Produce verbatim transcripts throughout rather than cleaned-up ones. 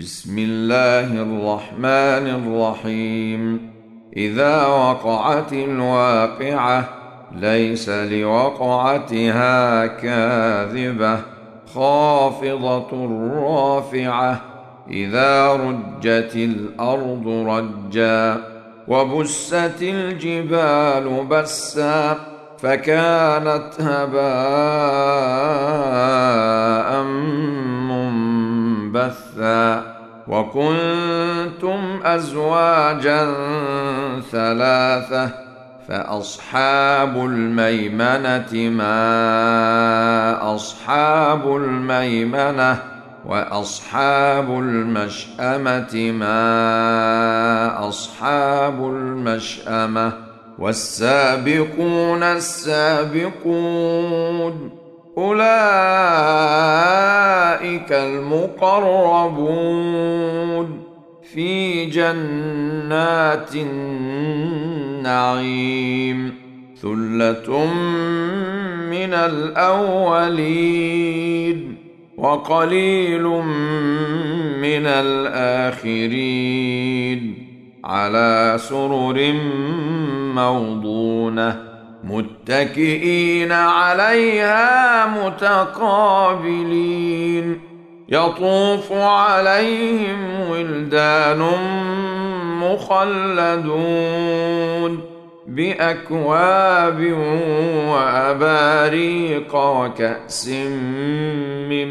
بسم الله الرحمن الرحيم. إذا وقعت الواقعة ليس لوقعتها كاذبة خافضة رافعة إذا رجت الأرض رجا وبست الجبال بسا فكانت هباء منبثا وكنتم أزواجا ثلاثة فأصحاب الميمنة ما أصحاب الميمنة وأصحاب المشأمة ما أصحاب المشأمة والسابقون السابقون أولئك المقربون في جنات النعيم ثلة من الأولين وقليل من الآخرين على سرر موضونة متكئين عليها متقابلين يطوف عليهم ولدان مخلدون بأكواب وأباريق وكأس من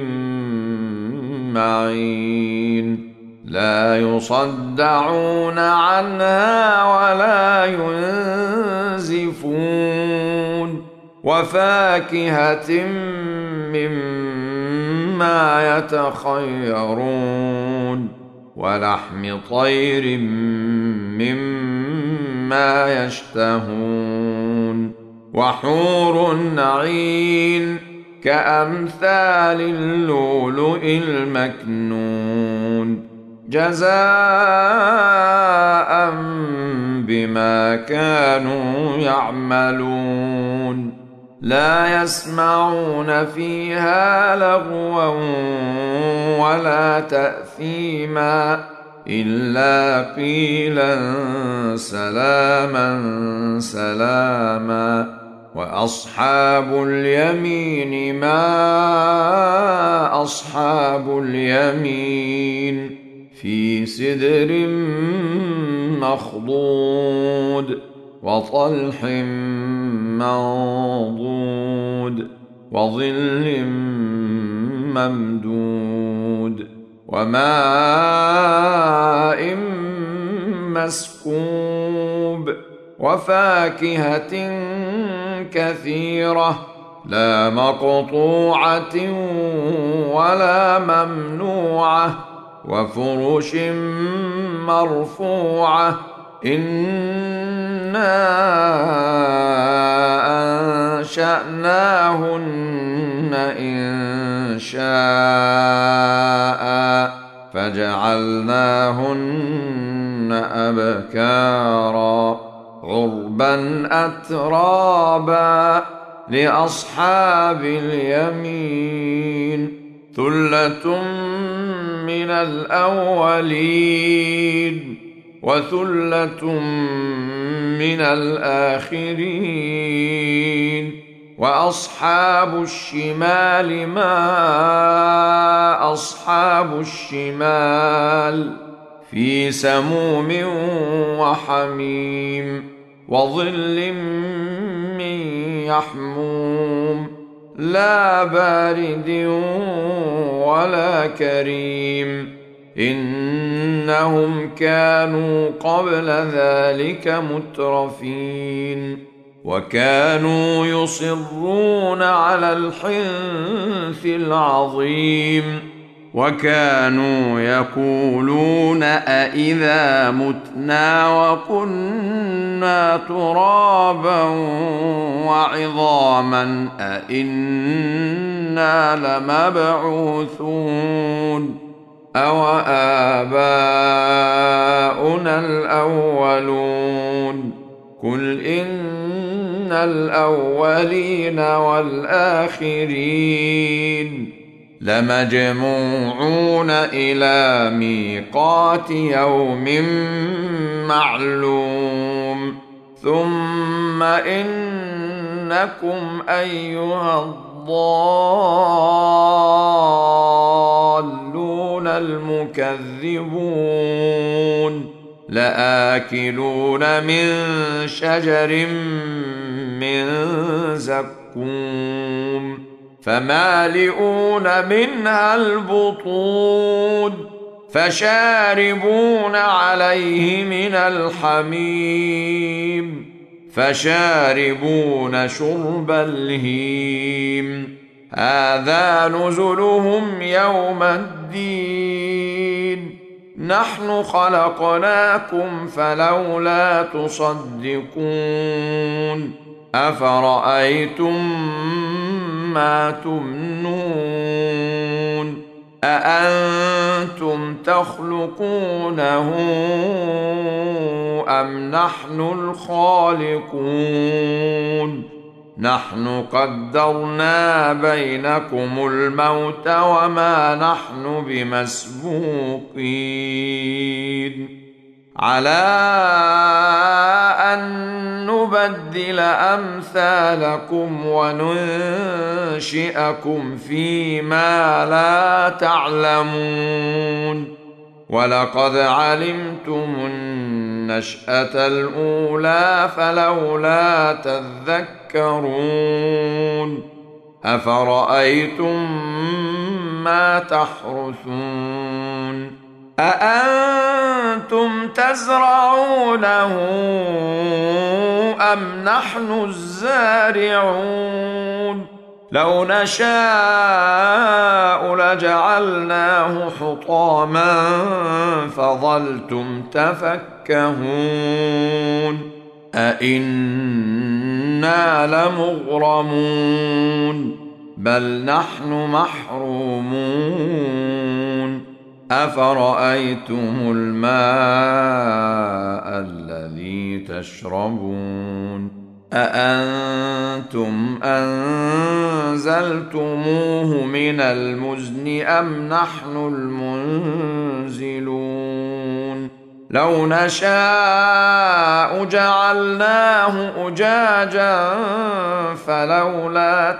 معين لا يصدعون عنها ولا ينزفون وفاكهة مما يتخيرون ولحم طير مما يشتهون وحور عين كأمثال اللؤلؤ المكنون جزاء بما كانوا يعملون لا يسمعون فيها لغوا ولا تأثيما إلا قيلا سلاما سلاما وأصحاب اليمين ما أصحاب اليمين في سدر مخضود وطلح منضود وظل ممدود وماء مسكوب وفاكهة كثيرة لا مقطوعة ولا ممنوعة وفرش مرفوعة إنا أنشأناهن إن شاء فجعلناهن أبكارا عربا أترابا لأصحاب اليمين ثلة من الأولين وثلة من الآخرين وأصحاب الشمال ما أصحاب الشمال في سموم وحميم وظل من يحموم لا بارد ولا كريم إنهم كانوا قبل ذلك مترفين وكانوا يصرون على الحنث العظيم وكانوا يقولون أإذا متنا وكنا ترابا وعظاما أإنا لمبعوثون أو آباؤنا الأولون قل إن الأولين والآخرين لمجموعون إلى ميقات يوم معلوم ثم إنكم أيها الضالون المكذبون لآكلون من شجر من زقوم فمالئون منها البطون فشاربون عليه من الحميم فشاربون شرب الهيم هذا نزلهم يوم الدين نحن خلقناكم فلولا تصدقون أفرأيتم ما تمنون أأنتم تخلقونه أم نحن الخالقون نحن قدرنا بينكم الموت وما نحن بمسبوقين على أن نبدل أمثالكم وننشئكم فيما لا تعلمون ولقد علمتم النشأة الأولى فلولا تذكرون أفرأيتم ما تحرثون أأنتم تزرعونه أم نحن الزارعون لو نشاء لجعلناه حطاما فظلتم تفكهون أئنا لمغرمون بل نحن محرومون أفرأيتم الماء الذي تشربون أأنتم أنزلتموه من المزن أم نحن المنزلون لو نشاء جعلناه أجاجا فلولا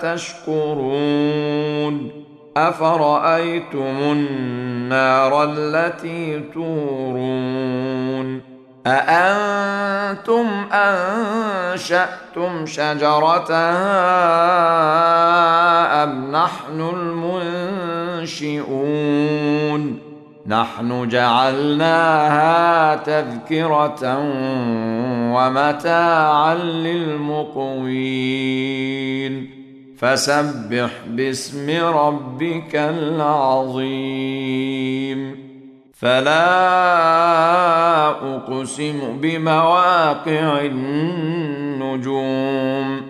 تشكرون أفرأيتم النار التي تورون أأنتم أنشأتم شجرتها أم نحن المنشئون نحن جعلناها تذكرة ومتاعا للمقوين فسبح باسم ربك العظيم فلا أقسم بمواقع النجوم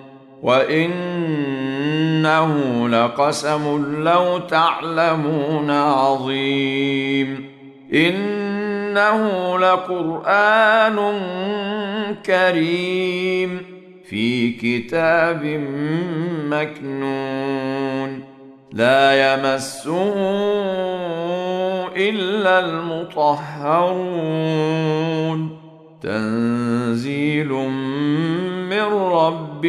وإنه لقسم لو تعلمون عظيم إنه لقرآن كريم في كتاب مكنون لا يمسه إلا المطهرون تنزيل من رب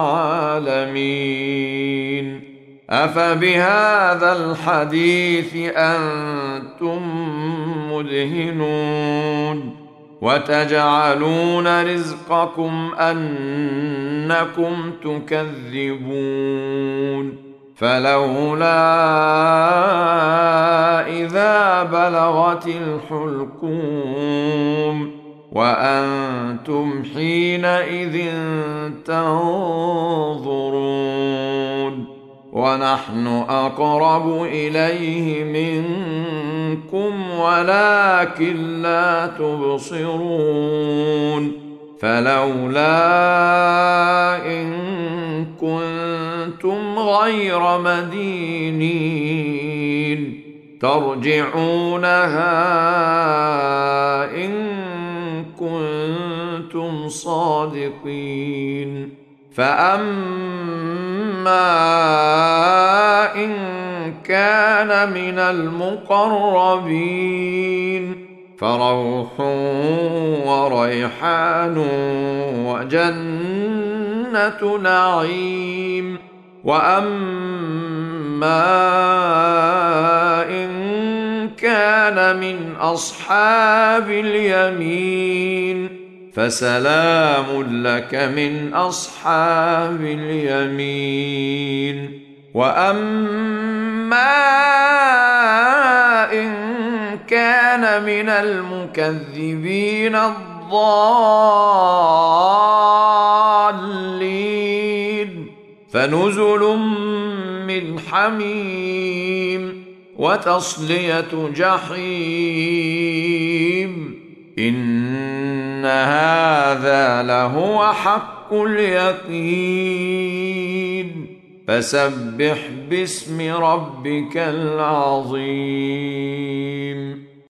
العالمين أفبهذا الحديث أنتم مدهنون وتجعلون رزقكم أنكم تكذبون فلولا إذا بلغت الحلقوم وأنتم حينئذ تنظرون ونحن أقرب إليه منكم ولكن لا تبصرون فلولا إن كنتم غير مدينين ترجعونها إن كنتم صادقين فأما إن كان من المقربين فروح وريحان وجنة نعيم وأما إن كان من أصحاب اليمين فسلام لك من أصحاب اليمين وأما إن كان من المكذبين الضالين فنزل من حميم وتصلية جحيم إن هذا لهو حق اليقين فسبح باسم ربك العظيم.